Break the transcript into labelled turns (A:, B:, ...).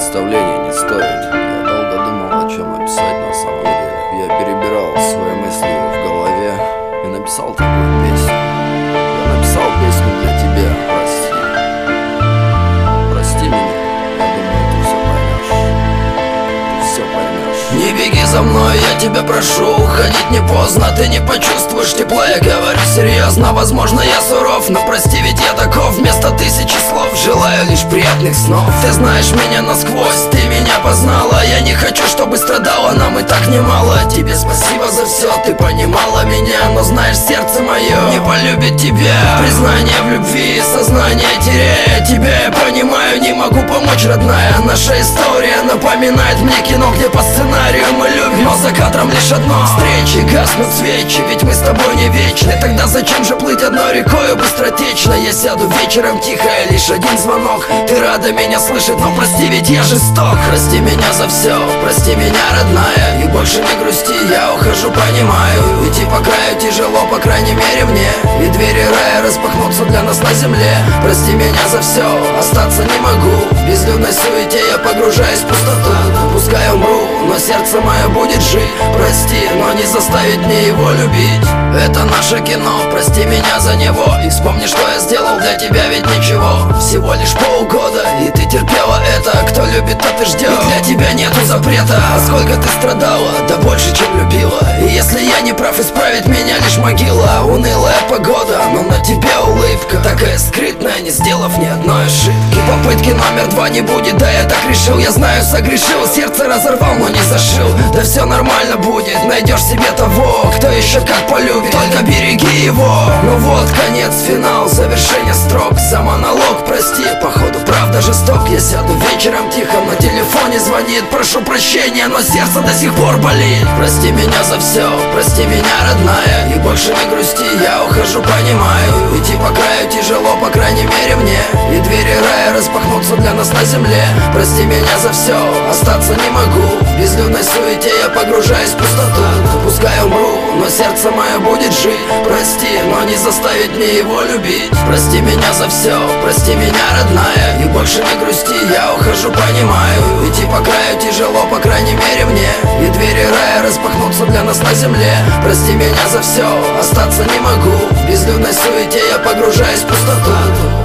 A: представления не стоит. Я долго думал, о чем написать на самом деле. Я перебирал свои мысли в голове и написал такую песню. Я написал песню для тебя, прости. Прости меня, я думаю, ты все поймешь. Ты все поймешь.
B: Не беги за мной, я тебя прошу. Уходить не поздно, ты не почувствуешь тепла. Я говорю серьезно, возможно я суров, но прости, ведь я таков. Вместо тысячи слов желаю лишь приятных снов. Ты знаешь меня насквозь, ты меня познала. Я не хочу, чтобы страдала, нам и так немало. Тебе спасибо за все, ты понимала меня. Но знаешь, сердце мое не полюбит тебя. Признание в любви, сознание теряя тебя. Я понимаю, не могу помочь, родная. Наша история напоминает мне кино, где по сценарию мы любим, но за кадром лишь одно: встречи, гаснут свечи, ведь мы с тобой не вечны. Тогда зачем же плыть одной рекою быстротечно? Я сяду вечером тихо, и лишь один звонок. Ты рада меня слышать, но прости, ведь я жесток. Прости меня за все, прости меня, родная. И больше не грусти, я ухожу, понимаю. Идти по краю тяжело, по крайней мере мне. И двери рая распахнутся для нас на земле. Прости меня за все, остаться не могу. В безлюдной суете я погружаюсь в пустоту. Пускай умру, но сердце мое будет жить. Прости, но не заставить мне его любить. Это наше кино, прости меня за него. И вспомни, что я сделал для тебя, ведь ничего. Всего лишь полгода, и ты терпела это. Кто любит, тот и ждет, для тебя нету запрета. А сколько ты страдала, да больше, чем любила. И если я не прав, исправить меня лишь могила. Унылая погода, но на тебе улыбка такая скрытная, не сделав ни одной ошибки. Попытки номер 2 не будет, да я так решил. Я знаю, согрешил, сердце разорвал, но не зашил. Да все нормально будет, найдешь себе того, кто еще как полюбит, только береги его. Ну вот, конец, финал, завершение строк. За монолог прости, походу правда жесток. Я сяду вечером тихо, на телефоне звонит. Прошу прощения, но сердце до сих пор болит. Прости меня за все, прости меня, родная. И больше не грусти, я ухожу, понимаю. Идти по краю тяжело, по крайней мере мне. И двери рая распахнутся для нас на земле. Прости меня за все, остаться не могу. В безлюдной суете я погружаюсь в пустоту. Пускай умру, но сердце мое будет жить. Прости, но не заставить мне его любить. Прости меня за все, прости меня, родная. И больше не грусти, я ухожу, понимаю. Идти по краю тяжело, по крайней мере мне. И двери рая распахнутся для нас на земле. Прости меня за все, остаться не могу. В безлюдной суете я погружаюсь в пустоту.